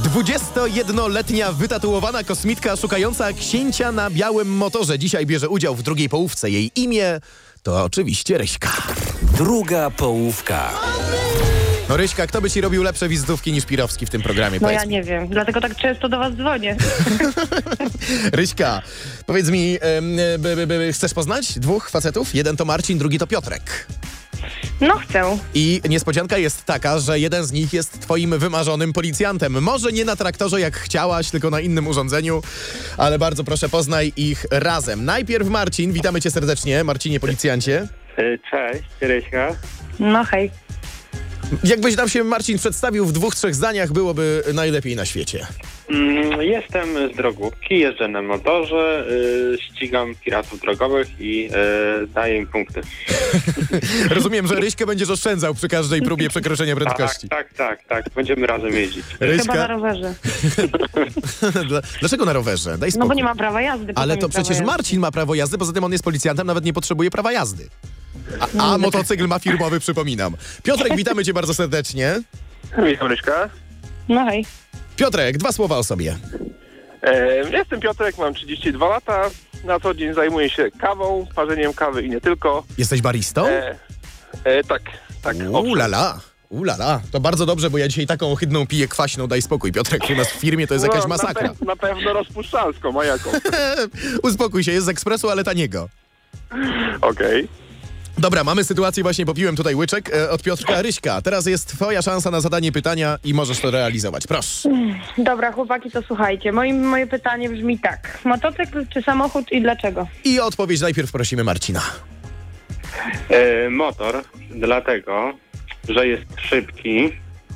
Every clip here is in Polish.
21-letnia wytatuowana kosmitka szukająca księcia na białym motorze. Dzisiaj bierze udział w drugiej połówce. Jej imię to oczywiście Ryśka. Druga połówka. No Ryśka, kto by ci robił lepsze wizytówki niż Pirowski w tym programie? No ja nie wiem, dlatego tak często do was dzwonię. Ryśka, powiedz mi, chcesz poznać dwóch facetów? Jeden to Marcin, drugi to Piotrek. No chcę. I niespodzianka jest taka, że jeden z nich jest twoim wymarzonym policjantem. Może nie na traktorze jak chciałaś, tylko na innym urządzeniu, ale bardzo proszę, poznaj ich razem. Najpierw Marcin, witamy cię serdecznie, Marcinie policjancie. Cześć, Ryśka. No hej. Jakbyś nam się, Marcin, przedstawił w 2-3 zdaniach, byłoby najlepiej na świecie. Jestem z drogówki, jeżdżę na motorze, ścigam piratów drogowych i daję im punkty. Rozumiem, że Ryśkę będziesz oszczędzał przy każdej próbie przekroczenia prędkości. Tak. Będziemy razem jeździć. Chyba na rowerze. Dlaczego na rowerze? Daj spokój. No bo nie ma prawa jazdy. Ale to prawo przecież jazdy. Marcin ma prawo jazdy, poza tym on jest policjantem, nawet nie potrzebuje prawa jazdy. A motocykl ma firmowy, przypominam. Piotrek, witamy cię bardzo serdecznie. Witam, Ryśka. No hej. Piotrek, 2 słowa o sobie. Jestem Piotrek, mam 32 lata. Na co dzień zajmuję się kawą, parzeniem kawy i nie tylko. Jesteś baristą? Tak. Ulala. To bardzo dobrze, bo ja dzisiaj taką ohydną piję kwaśną, daj spokój. Piotrek, u nas w firmie to jest jakaś masakra. Na pewno rozpuszczalską, a jaką? Uspokój się, jest z ekspresu, ale taniego. Okej. Dobra, mamy sytuację, właśnie popiłem tutaj łyczek od Piotrka. Ryśka, teraz jest twoja szansa na zadanie pytania i możesz to realizować. Proszę. Dobra, chłopaki, to słuchajcie. Moje pytanie brzmi tak. Motocykl czy samochód i dlaczego? I o odpowiedź najpierw prosimy Marcina. Motor, dlatego, że jest szybki.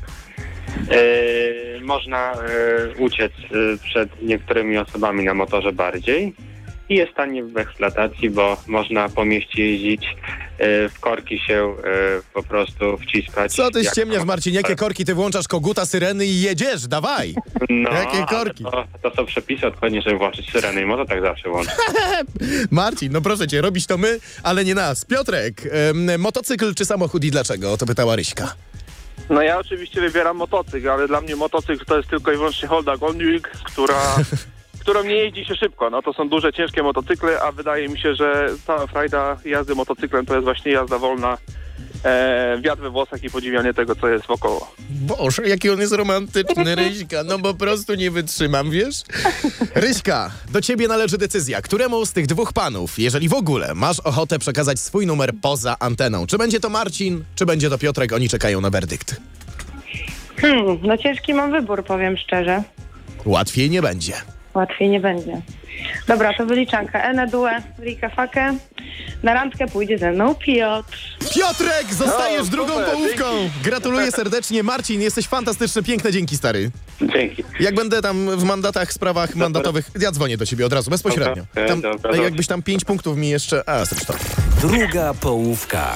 Można uciec przed niektórymi osobami na motorze bardziej. I jest tanie w eksploatacji, bo można po mieście jeździć, w korki się po prostu wciskać. Co ty ściemniasz, Marcin? Jakie korki? Ty włączasz koguta, syreny i jedziesz, dawaj! No, Jakie korki? To są przepisy odpowiednie, żeby włączyć syrenę i może tak zawsze włączyć. Marcin, no proszę cię, robisz to my, ale nie nas. Piotrek, motocykl czy samochód i dlaczego? O to pytała Ryśka. No ja oczywiście wybieram motocykl, ale dla mnie motocykl to jest tylko i wyłącznie Honda Goldwing, którą nie jeździ się szybko. No to są duże, ciężkie motocykle, a wydaje mi się, że cała frajda jazdy motocyklem to jest właśnie jazda wolna, wiatr we włosach i podziwianie tego, co jest wokoło. Boże, jaki on jest romantyczny, Ryśka. No po prostu nie wytrzymam, wiesz? Ryśka, do ciebie należy decyzja. Któremu z tych dwóch panów, jeżeli w ogóle masz ochotę przekazać swój numer poza anteną? Czy będzie to Marcin, czy będzie to Piotrek? Oni czekają na werdykt. No ciężki mam wybór, powiem szczerze. Łatwiej nie będzie. Łatwiej nie będzie. Dobra, to wyliczanka. Ene due, rike fake. Na randkę pójdzie ze mną Piotr. Piotrek, zostajesz O, drugą super, połówką. dzięki. Gratuluję serdecznie. Marcin, jesteś fantastyczny, piękne dzięki, stary. Dzięki. Jak będę tam w mandatach, sprawach mandatowych, ja dzwonię do ciebie od razu, bezpośrednio. Dobra, Tam, dobra. jakbyś tam 5 punktów mi jeszcze... A, zresztą. Druga połówka.